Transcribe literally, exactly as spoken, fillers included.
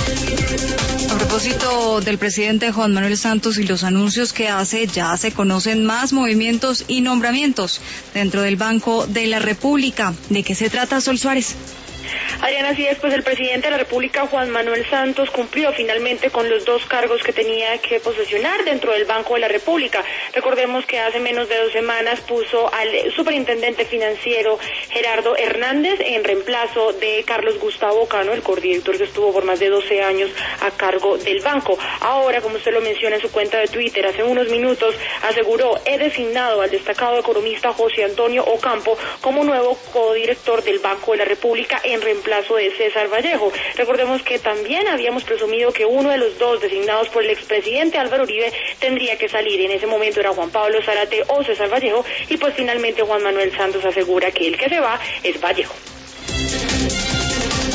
A propósito del presidente Juan Manuel Santos y los anuncios que hace, ya se conocen más movimientos y nombramientos dentro del Banco de la República. ¿De qué se trata, Sol Suárez? Adriana, así es, pues el presidente de la República, Juan Manuel Santos, cumplió finalmente con los dos cargos que tenía que posesionar dentro del Banco de la República. Recordemos que hace menos de dos semanas puso al superintendente financiero Gerardo Hernández en reemplazo de Carlos Gustavo Cano, el coordinador que estuvo por más de doce años a cargo del banco. Ahora, como usted lo menciona en su cuenta de Twitter, hace unos minutos aseguró: he designado al destacado economista José Antonio Ocampo como nuevo codirector del Banco de la República en reemplazo de César Vallejo. Recordemos que también habíamos presumido que uno de los dos designados por el expresidente Álvaro Uribe tendría que salir. En ese momento era Juan Pablo Zárate o César Vallejo, y pues finalmente Juan Manuel Santos asegura que el que se va es Vallejo.